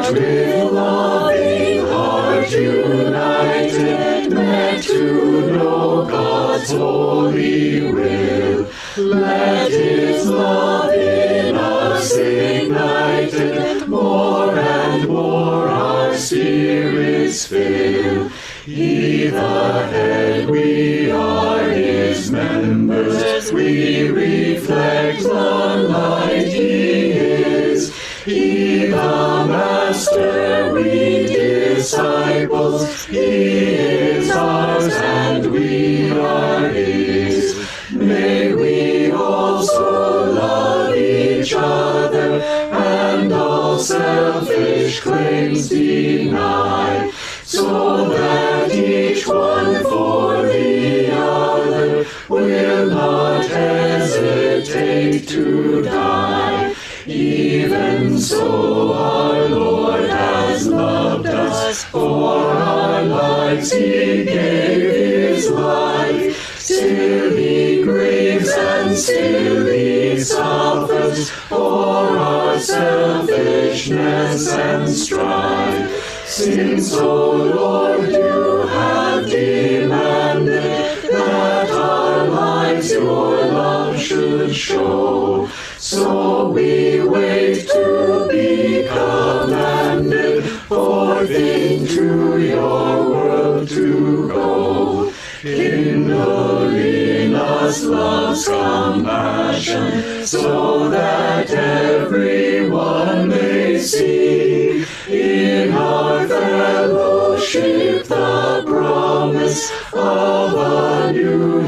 but with loving heart united, meant to know God's holy will. Let His love in us ignited, more and more our spirits fill. He the head, we are His members, we reflect the light He is. He the Master, we disciples, He is ours and we are His. May we also love each other and all selfish claims deny, so that each one for the other will not hesitate to die. Even so our Lord has loved us, for our lives He gave His life. Still He grieves and still He suffers for our selfishness and strife. Since, O Lord, you have demanded that our lives your love should show, so we wait to be commanded, forth into your world to go. Kindle in us love's compassion, so that everyone may see in our fellowship the promise of a new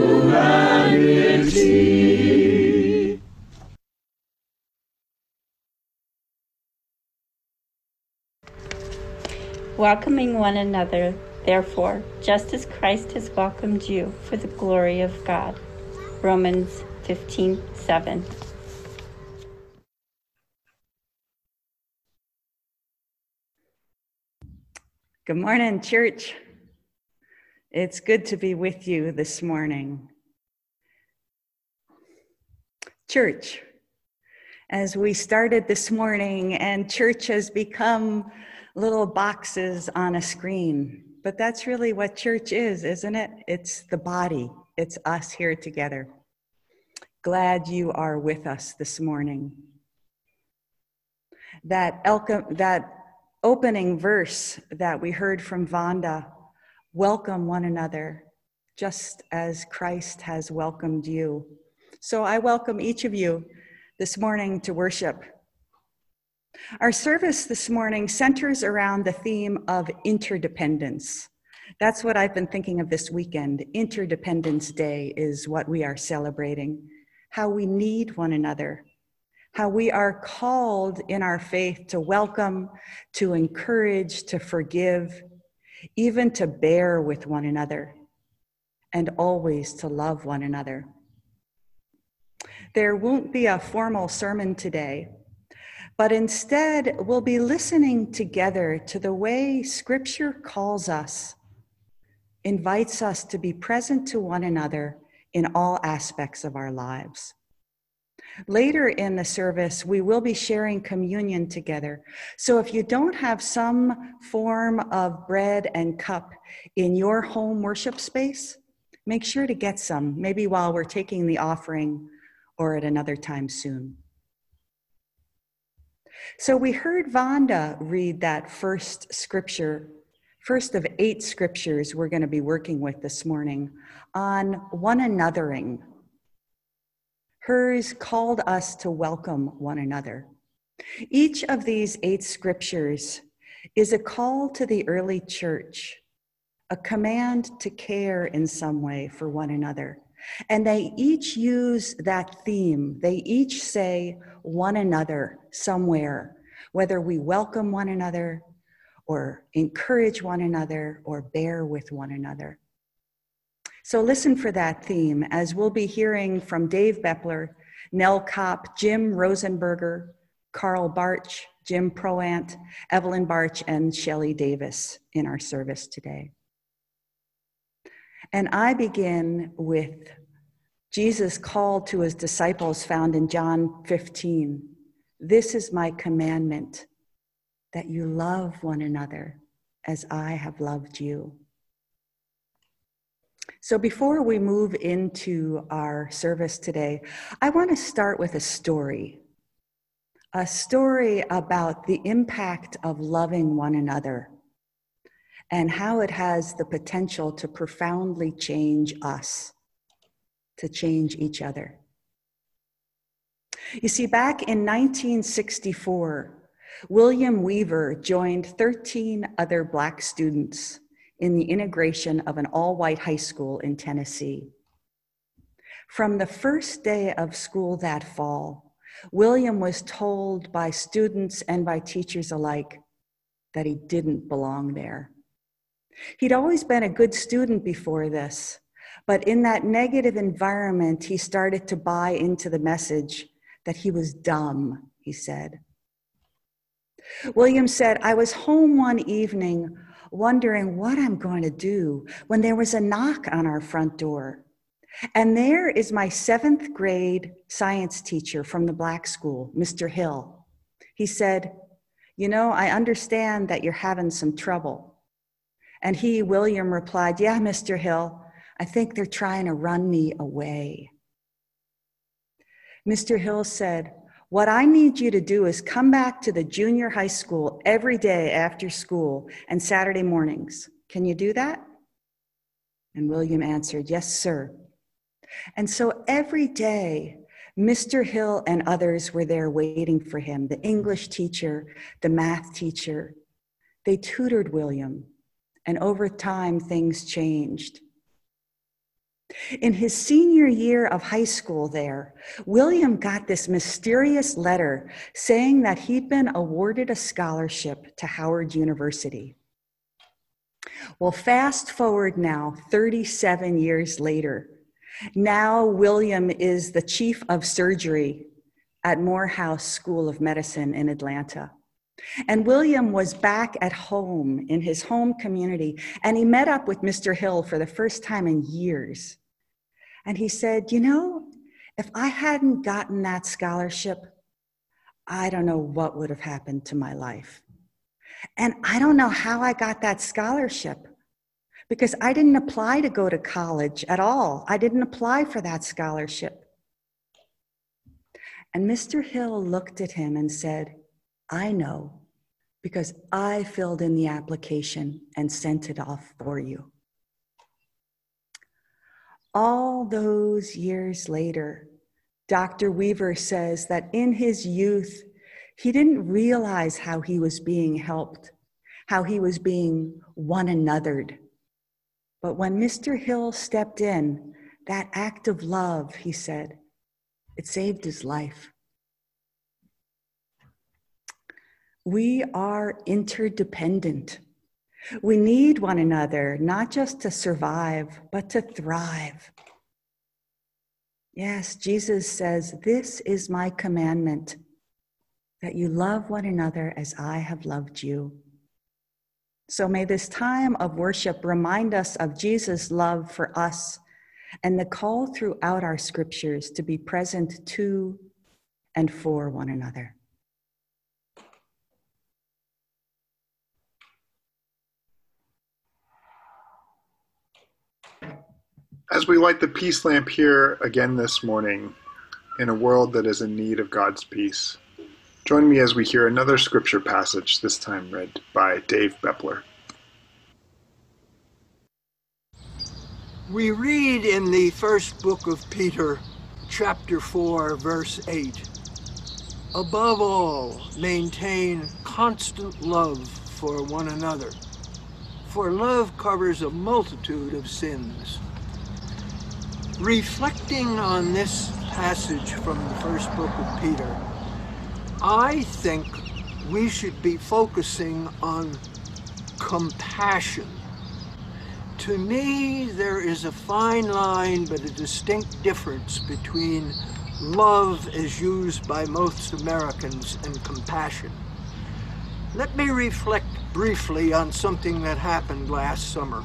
humanity. Welcoming one another, therefore, just as Christ has welcomed you for the glory of God. Romans 15:7. Good morning, church. It's good to be with you this morning. Church, as we started this morning, and church has become little boxes on a screen, but that's really what church is, isn't it? It's the body. It's us here together. Glad you are with us this morning. That opening verse that we heard from Vonda, welcome one another, just as Christ has welcomed you. So I welcome each of you this morning to worship. Our service this morning centers around the theme of interdependence. That's what I've been thinking of this weekend. Interdependence Day is what we are celebrating, how we need one another, how we are called in our faith to welcome, to encourage, to forgive, even to bear with one another, and always to love one another. There won't be a formal sermon today, but instead we'll be listening together to the way Scripture calls us, invites us to be present to one another in all aspects of our lives. Later in the service, we will be sharing communion together. So if you don't have some form of bread and cup in your home worship space, make sure to get some, maybe while we're taking the offering or at another time soon. So we heard Vonda read that first scripture, first of 8 scriptures we're going to be working with this morning on one anothering. Hers called us to welcome one another. Each of these 8 scriptures is a call to the early church, a command to care in some way for one another. And they each use that theme. They each say one another somewhere, whether we welcome one another or encourage one another or bear with one another. So listen for that theme as we'll be hearing from Dave Bepler, Nell Kopp, Jim Rosenberger, Carl Barch, Jim Proant, Evelyn Barch, and Shelley Davis in our service today. And I begin with Jesus' call to his disciples found in John 15. This is my commandment, that you love one another as I have loved you. So before we move into our service today, I want to start with a story about the impact of loving one another and how it has the potential to profoundly change us, to change each other. You see, back in 1964, William Weaver joined 13 other Black students in the integration of an all-white high school in Tennessee. From the first day of school that fall, William was told by students and by teachers alike that he didn't belong there. He'd always been a good student before this, but in that negative environment, he started to buy into the message that he was dumb, he said. William said, I was home one evening wondering what I'm going to do when there was a knock on our front door. And there is my 7th grade science teacher from the Black school, Mr. Hill. He said, you know, I understand that you're having some trouble. And he, William, replied, yeah, Mr. Hill, I think they're trying to run me away. Mr. Hill said, what I need you to do is come back to the junior high school every day after school and Saturday mornings. Can you do that? And William answered, yes, sir. And so every day, Mr. Hill and others were there waiting for him, the English teacher, the math teacher. They tutored William, and over time, things changed. In his senior year of high school there, William got this mysterious letter saying that he'd been awarded a scholarship to Howard University. Well, fast forward now, 37 years later. Now William is the chief of surgery at Morehouse School of Medicine in Atlanta. And William was back at home in his home community, and he met up with Mr. Hill for the first time in years. And he said, you know, if I hadn't gotten that scholarship, I don't know what would have happened to my life. And I don't know how I got that scholarship, because I didn't apply to go to college at all. I didn't apply for that scholarship. And Mr. Hill looked at him and said, I know, because I filled in the application and sent it off for you. All those years later, Dr. Weaver says that in his youth, he didn't realize how he was being helped, how he was being one anothered. But when Mr. Hill stepped in, that act of love, he said, it saved his life. We are interdependent. We need one another, not just to survive, but to thrive. Yes, Jesus says, this is my commandment, that you love one another as I have loved you. So may this time of worship remind us of Jesus' love for us and the call throughout our scriptures to be present to and for one another. As we light the peace lamp here again this morning, in a world that is in need of God's peace, join me as we hear another scripture passage, this time read by Dave Bepler. We read in the first book of Peter, chapter 4, verse 8, above all, maintain constant love for one another, for love covers a multitude of sins. Reflecting on this passage from the first book of Peter, I think we should be focusing on compassion. To me, there is a fine line, but a distinct difference between love as used by most Americans and compassion. Let me reflect briefly on something that happened last summer.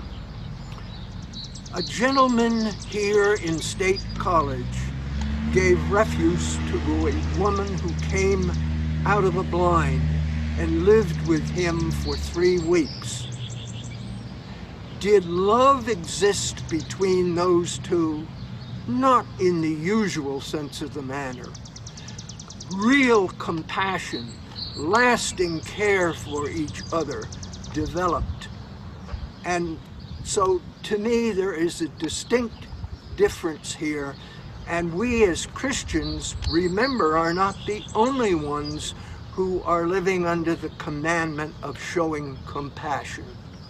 A gentleman here in State College gave refuse to a woman who came out of a blind and lived with him for 3 weeks. Did love exist between those two? Not in the usual sense of the manner. Real compassion, lasting care for each other developed. And so to me, there is a distinct difference here. And we as Christians, remember, are not the only ones who are living under the commandment of showing compassion.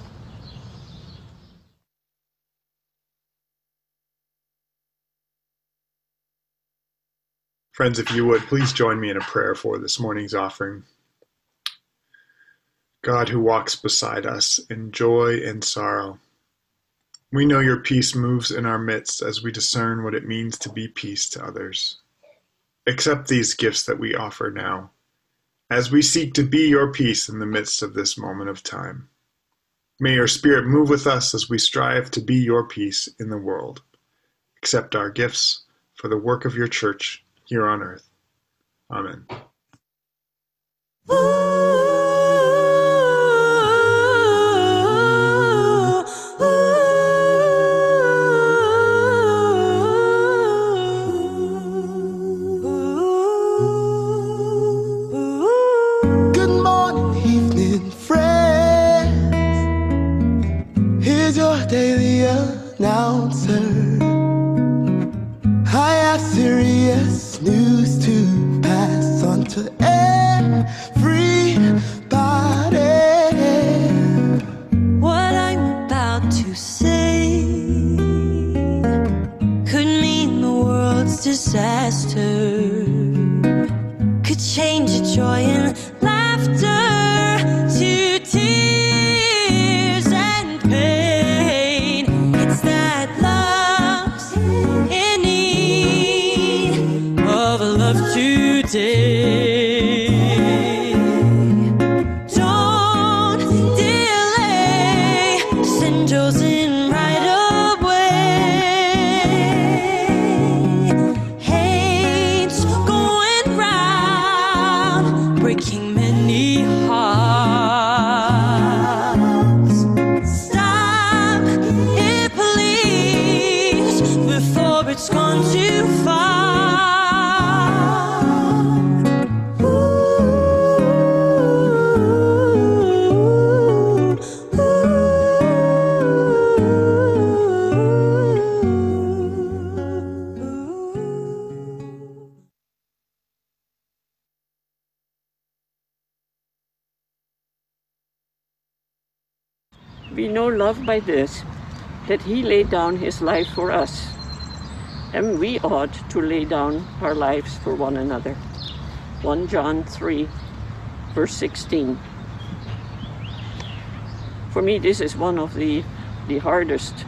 Friends, if you would, please join me in a prayer for this morning's offering. God who walks beside us in joy and sorrow, we know your peace moves in our midst as we discern what it means to be peace to others. Accept these gifts that we offer now, as we seek to be your peace in the midst of this moment of time. May your Spirit move with us as we strive to be your peace in the world. Accept our gifts for the work of your church here on earth. Amen. Good morning, evening, friends. Here's your daily announcer. I have serious news to pass on to everybody. What I'm about to say could mean the world's disaster, could change your joy and laughter to tears and pain. It's that love's in need of love today. Don't delay, send yours in right away. Hate's going round, breaking many hearts. Stop it, please, before it's gone too far. We know love by this, that he laid down his life for us, and we ought to lay down our lives for one another. 1 John 3, verse 16. For me, this is one of the hardest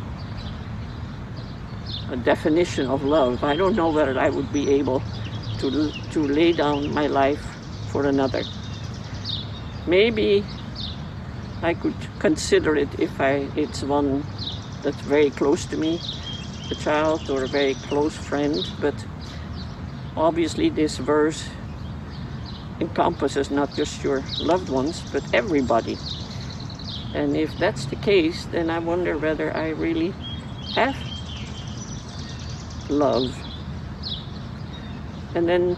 definition of love. I don't know whether I would be able to lay down my life for another. Maybe I could consider it if it's one that's very close to me, a child or a very close friend, but obviously this verse encompasses not just your loved ones, but everybody. And if that's the case, then I wonder whether I really have love. And then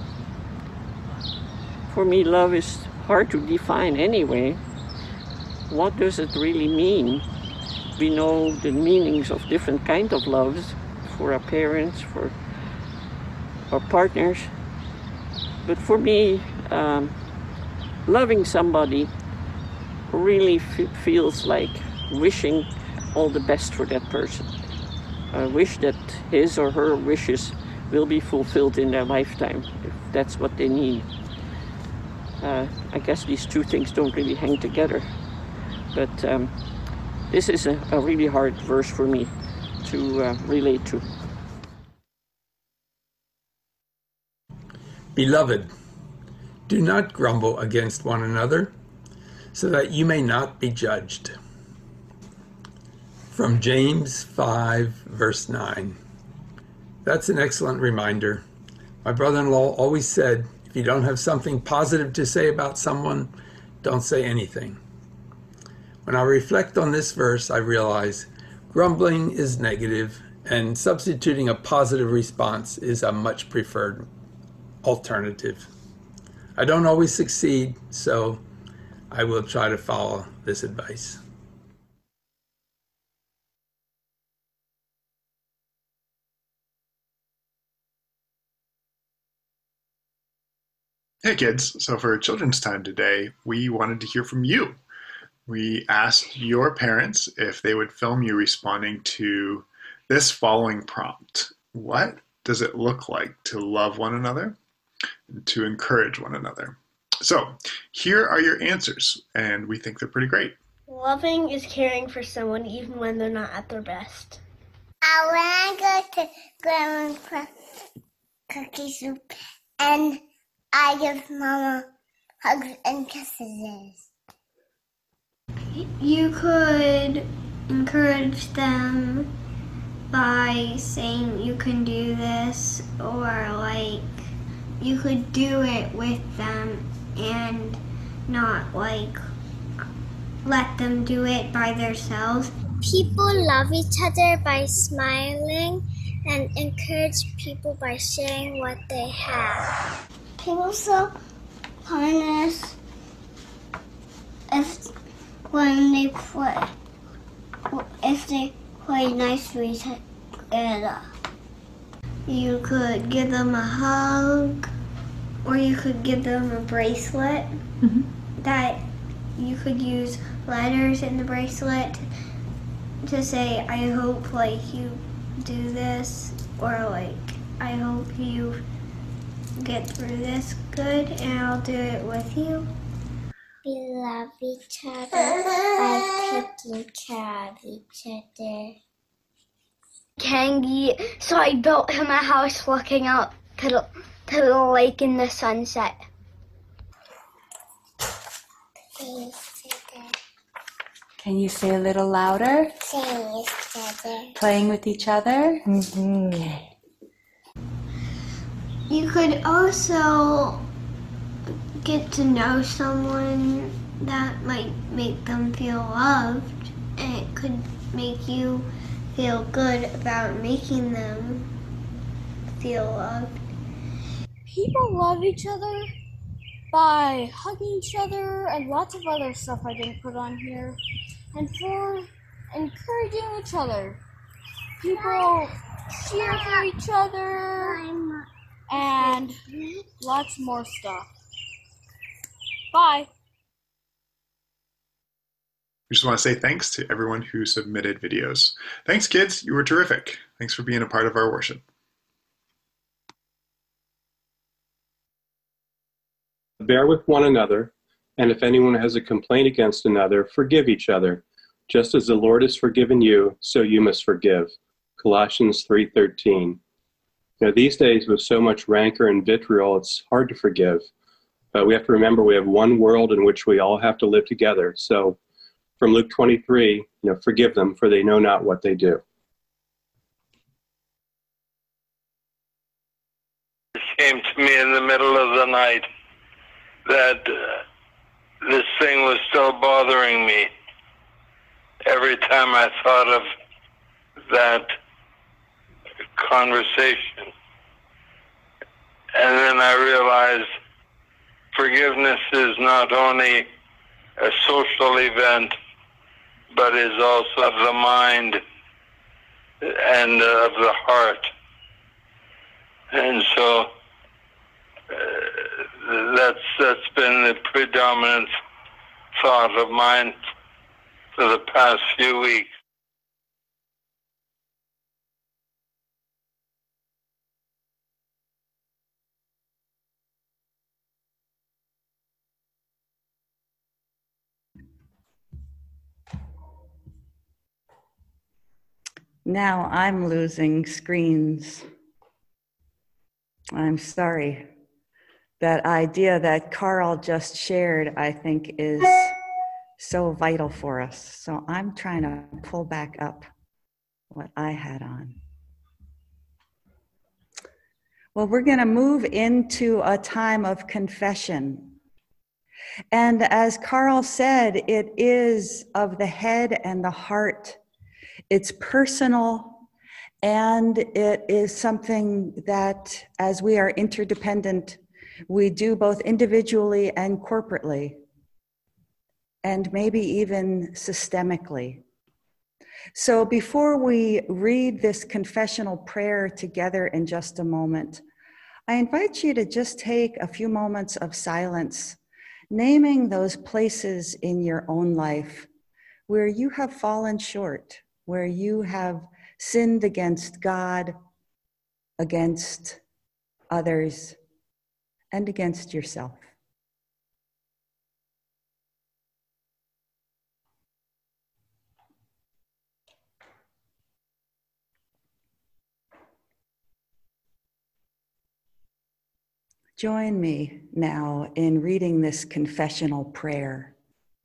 for me, love is hard to define anyway. What does it really mean? We know the meanings of different kinds of loves for our parents, for our partners. But for me, loving somebody really feels like wishing all the best for that person. I wish that his or her wishes will be fulfilled in their lifetime, if that's what they need. I guess these two things don't really hang together. But this is a really hard verse for me to relate to. Beloved, do not grumble against one another, so that you may not be judged. From James 5, verse 9. That's an excellent reminder. My brother-in-law always said, If you don't have something positive to say about someone, don't say anything. When I reflect on this verse, I realize grumbling is negative, and substituting a positive response is a much preferred alternative. I don't always succeed, so I will try to follow this advice. Hey kids, so for children's time today, we wanted to hear from you. We asked your parents if they would film you responding to this following prompt. What does it look like to love one another and to encourage one another? So here are your answers, and we think they're pretty great. Loving is caring for someone even when they're not at their best. I want to go to Grandma's cookie soup, and I give Mama hugs and kisses. You could encourage them by saying you can do this, or like you could do it with them and not like let them do it by themselves. People love each other by smiling and encourage people by sharing what they have. People show kindness when they play. If they play nicely together. You could give them a hug, or you could give them a bracelet. That you could use letters in the bracelet to say, I hope like you do this, or like I hope you get through this good, and I'll do it with you. We love each other by taking care of each other. Kangi, so I built him a house looking out to the lake in the sunset. Can you say a little louder? Saying each other. Playing with each other? You could also get to know someone that might make them feel loved, and it could make you feel good about making them feel loved. People love each other by hugging each other and lots of other stuff I didn't put on here. And for encouraging each other. People cheer for each other and lots more stuff. Bye. We just want to say thanks to everyone who submitted videos. Thanks, kids. You were terrific. Thanks for being a part of our worship. Bear with one another, and if anyone has a complaint against another, forgive each other. Just as the Lord has forgiven you, so you must forgive. Colossians 3:13. Now, these days with so much rancor and vitriol, it's hard to forgive. But we have to remember we have one world in which we all have to live together. So from Luke 23, forgive them, for they know not what they do. It came to me in the middle of the night that this thing was still bothering me every time I thought of that conversation. And then I realized forgiveness is not only a social event, but is also of the mind and of the heart. And so that's been the predominant thought of mine for the past few weeks. Now I'm losing screens. I'm sorry. That idea that Carl just shared, I think, is so vital for us. So I'm trying to pull back up what I had on. Well, we're going to move into a time of confession. And as Carl said, it is of the head and the heart. It's personal, and it is something that, as we are interdependent, we do both individually and corporately, and maybe even systemically. So before we read this confessional prayer together in just a moment, I invite you to just take a few moments of silence, naming those places in your own life where you have fallen short, where you have sinned against God, against others, and against yourself. Join me now in reading this confessional prayer.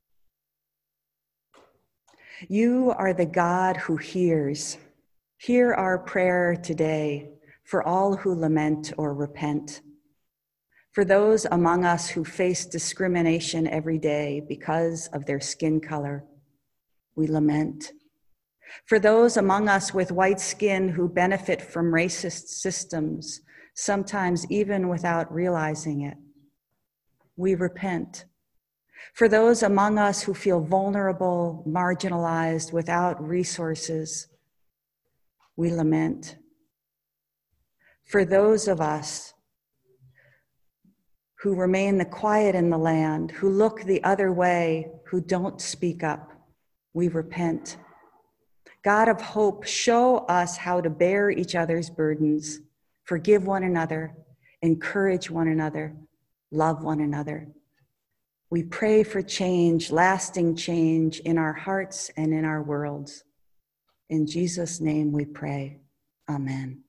You are the God who hears. Hear our prayer today for all who lament or repent. For those among us who face discrimination every day because of their skin color, we lament. For those among us with white skin who benefit from racist systems, sometimes even without realizing it, we repent. For those among us who feel vulnerable, marginalized, without resources, we lament. For those of us who remain the quiet in the land, who look the other way, who don't speak up, we repent. God of hope, show us how to bear each other's burdens, forgive one another, encourage one another, love one another. We pray for change, lasting change in our hearts and in our worlds. In Jesus' name we pray. Amen.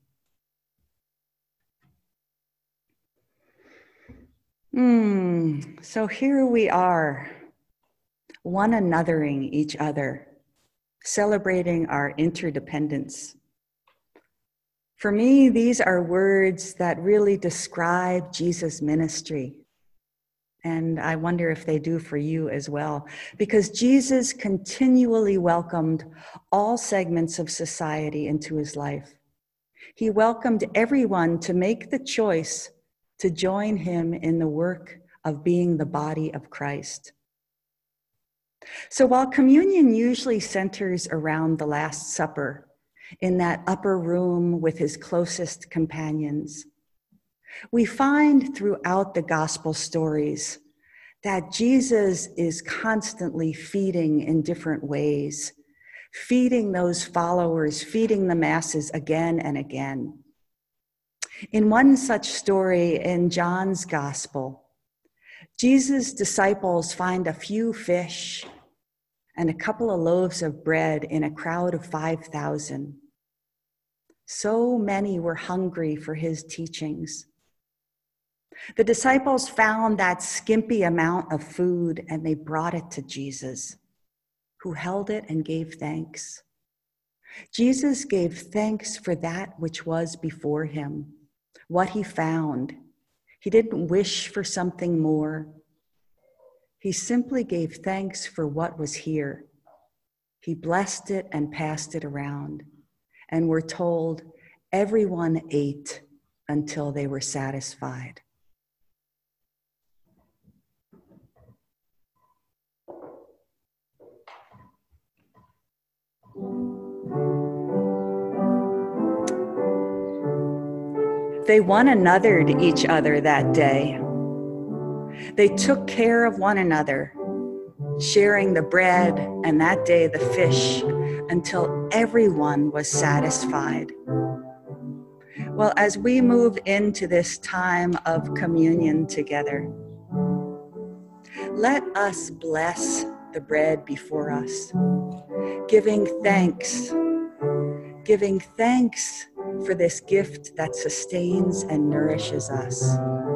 So here we are, one anothering each other, celebrating our interdependence. For me, these are words that really describe Jesus' ministry. And I wonder if they do for you as well, because Jesus continually welcomed all segments of society into his life. He welcomed everyone to make the choice to join him in the work of being the body of Christ. So while communion usually centers around the Last Supper, in that upper room with his closest companions, we find throughout the gospel stories that Jesus is constantly feeding in different ways, feeding those followers, feeding the masses again and again. In one such story in John's gospel, Jesus' disciples find a few fish and a couple of loaves of bread in a crowd of 5,000. So many were hungry for his teachings. The disciples found that skimpy amount of food and they brought it to Jesus, who held it and gave thanks. Jesus gave thanks for that which was before him, what he found. He didn't wish for something more. He simply gave thanks for what was here. He blessed it and passed it around. And we're told everyone ate until they were satisfied. They one anothered each other that day. They took care of one another, sharing the bread and that day the fish until everyone was satisfied. Well, as we move into this time of communion together, let us bless the bread before us, giving thanks for this gift that sustains and nourishes us.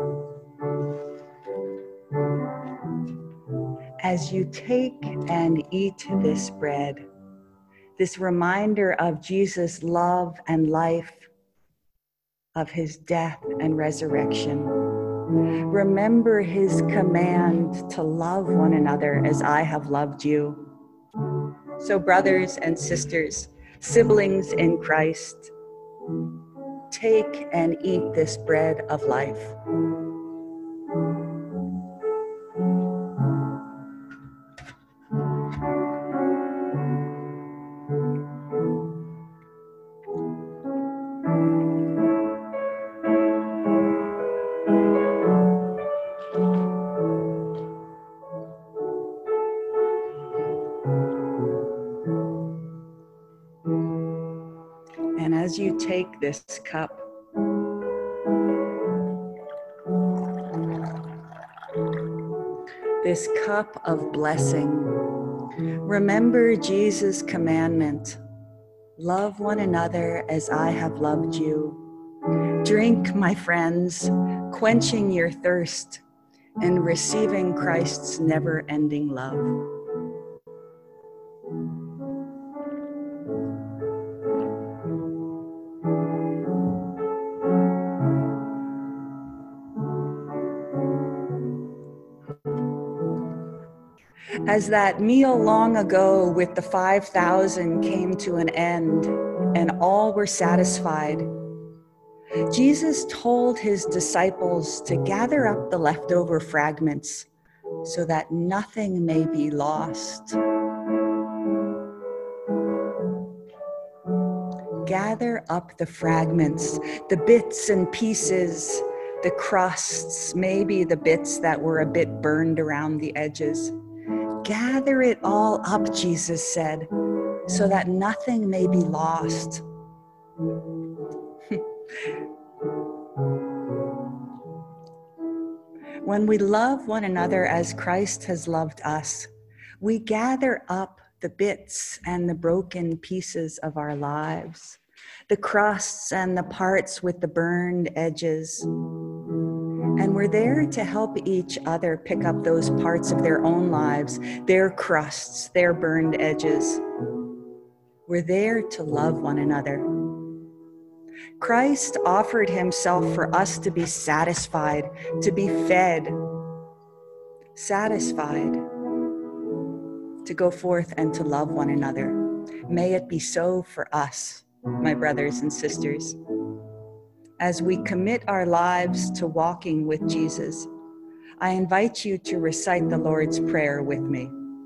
As you take and eat this bread, this reminder of Jesus' love and life, of his death and resurrection. Remember his command to love one another as I have loved you. So, brothers and sisters, siblings in Christ, take and eat this bread of life. And as you take this cup, this cup of blessing, remember Jesus' commandment, love one another as I have loved you. Drink, my friends, quenching your thirst and receiving Christ's never-ending love. As that meal long ago with the 5,000 came to an end and all were satisfied, Jesus told his disciples to gather up the leftover fragments so that nothing may be lost. Gather up the fragments, the bits and pieces, the crusts, maybe the bits that were a bit burned around the edges. Gather it all up, Jesus said, so that nothing may be lost. When we love one another as Christ has loved us, we gather up the bits and the broken pieces of our lives, the crusts and the parts with the burned edges. And we're there to help each other pick up those parts of their own lives, their crusts, their burned edges. We're there to love one another. Christ offered himself for us to be satisfied, to be fed, satisfied, to go forth and to love one another. May it be so for us, my brothers and sisters. As we commit our lives to walking with Jesus, I invite you to recite the Lord's Prayer with me.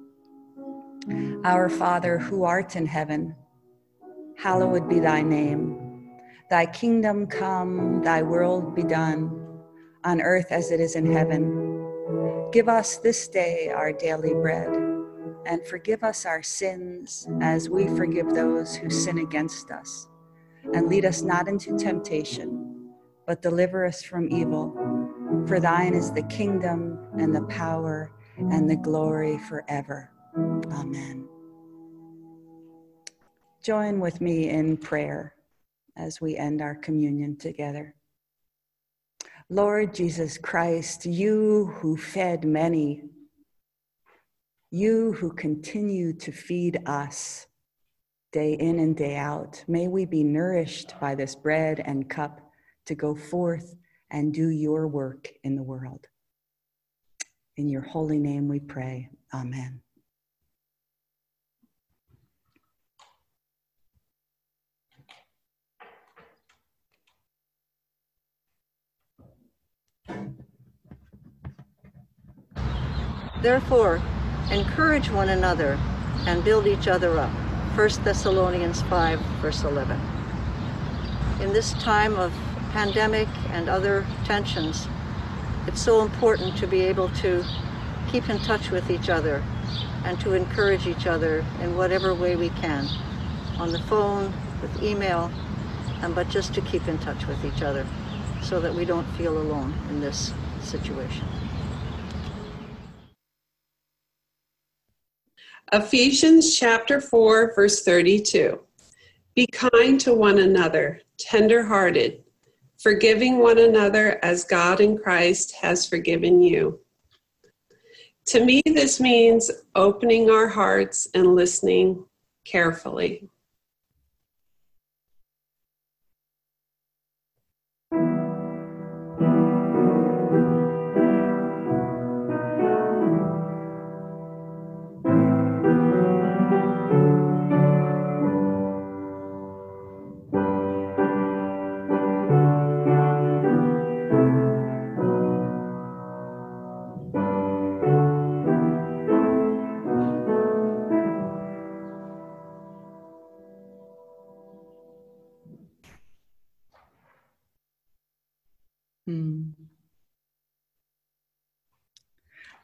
Our Father, who art in heaven, hallowed be thy name. Thy kingdom come, thy will be done, on earth as it is in heaven. Give us this day our daily bread, and forgive us our sins as we forgive those who sin against us. And lead us not into temptation, but deliver us from evil. For thine is the kingdom and the power and the glory forever. Amen. Join with me in prayer as we end our communion together. Lord Jesus Christ, you who fed many, you who continue to feed us day in and day out, may we be nourished by this bread and cup to go forth and do your work in the world. In your holy name we pray. Amen. Therefore, encourage one another and build each other up. 1 Thessalonians 5, verse 11. In this time of pandemic and other tensions, it's so important to be able to keep in touch with each other and to encourage each other in whatever way we can, on the phone, with email, but just to keep in touch with each other so that we don't feel alone in this situation. Ephesians chapter 4, verse 32. Be kind to one another, tender-hearted, forgiving one another as God in Christ has forgiven you. To me, this means opening our hearts and listening carefully.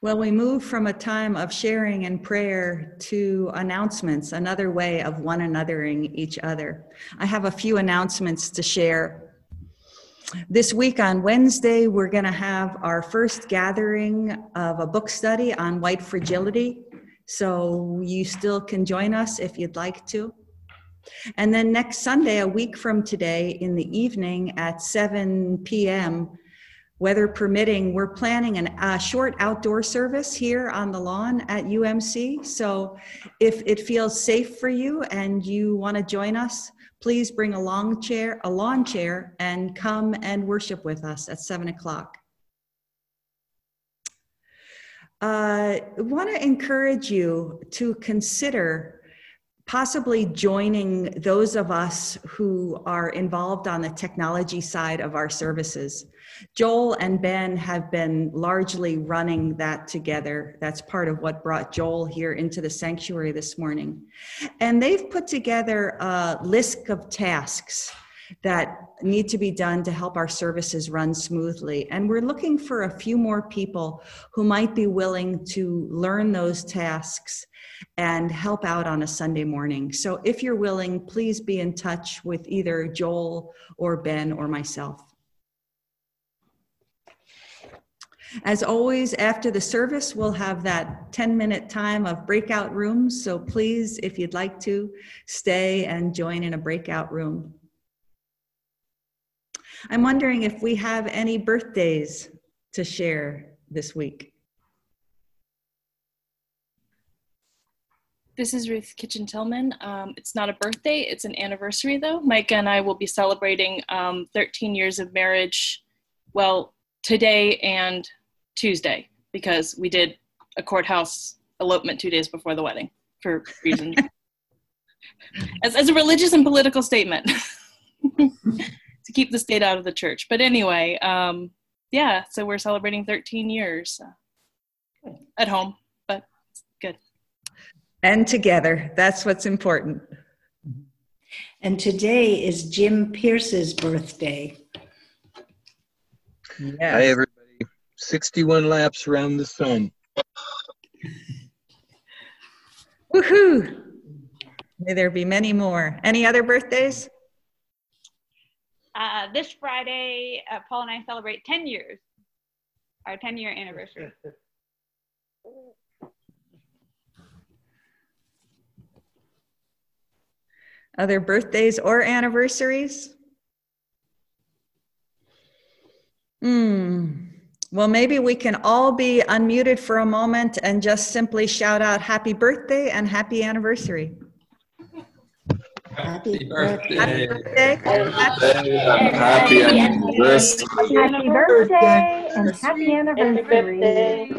Well, we move from a time of sharing and prayer to announcements, another way of one anothering each other. I have a few announcements to share. This week on Wednesday, we're going to have our first gathering of a book study on white fragility. So you still can join us if you'd like to. And then next Sunday, a week from today in the evening at 7 p.m., weather permitting, we're planning a short outdoor service here on the lawn at UMC. So if it feels safe for you and you want to join us, please bring a lawn chair, and come and worship with us at 7 o'clock. I want to encourage you to consider possibly joining those of us who are involved on the technology side of our services. Joel and Ben have been largely running that together. That's part of what brought Joel here into the sanctuary this morning. And they've put together a list of tasks that need to be done to help our services run smoothly. And we're looking for a few more people who might be willing to learn those tasks and help out on a Sunday morning. So if you're willing, please be in touch with either Joel or Ben or myself. As always, after the service, we'll have that 10-minute time of breakout rooms. So please, if you'd like to, stay and join in a breakout room. I'm wondering if we have any birthdays to share this week. This is Ruth Kitchen-Tillman. It's not a birthday, it's an anniversary though. Micah and I will be celebrating 13 years of marriage, well, today and Tuesday, because we did a courthouse elopement 2 days before the wedding for reasons. as a religious and political statement to keep the state out of the church. But anyway, yeah, so we're celebrating 13 years at home, but it's good. And together, that's what's important. And today is Jim Pierce's birthday. Yes. Hi, everybody. 61 laps around the sun. Woohoo! May there be many more. Any other birthdays? This Friday, Paul and I celebrate 10 years, our 10-year anniversary. Other birthdays or anniversaries? Well, maybe we can all be unmuted for a moment and just simply shout out happy birthday and happy anniversary. Happy birthday. Happy birthday. Happy anniversary. Happy birthday and happy anniversary.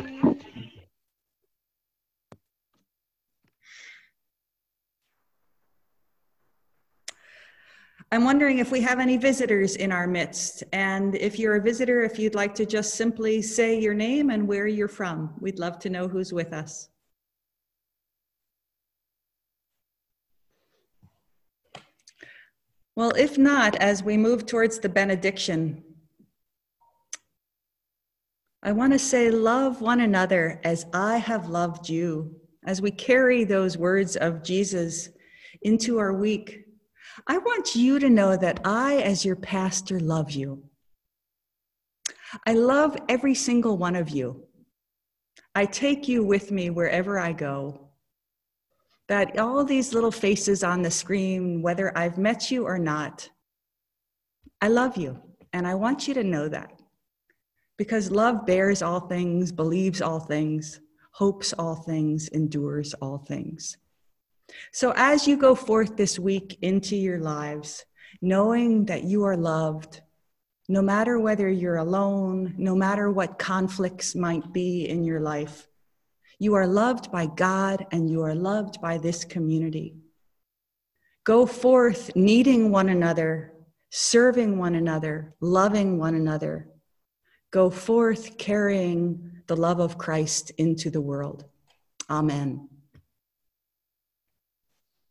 I'm wondering if we have any visitors in our midst. And if you're a visitor, if you'd like to just simply say your name and where you're from, we'd love to know who's with us. Well, if not, as we move towards the benediction, I want to say, love one another as I have loved you. As we carry those words of Jesus into our week, I want you to know that I, as your pastor, love you. I love every single one of you. I take you with me wherever I go. That all these little faces on the screen, whether I've met you or not, I love you, and I want you to know that. Because love bears all things, believes all things, hopes all things, endures all things. So as you go forth this week into your lives, knowing that you are loved, no matter whether you're alone, no matter what conflicts might be in your life, you are loved by God and you are loved by this community. Go forth needing one another, serving one another, loving one another. Go forth carrying the love of Christ into the world. Amen.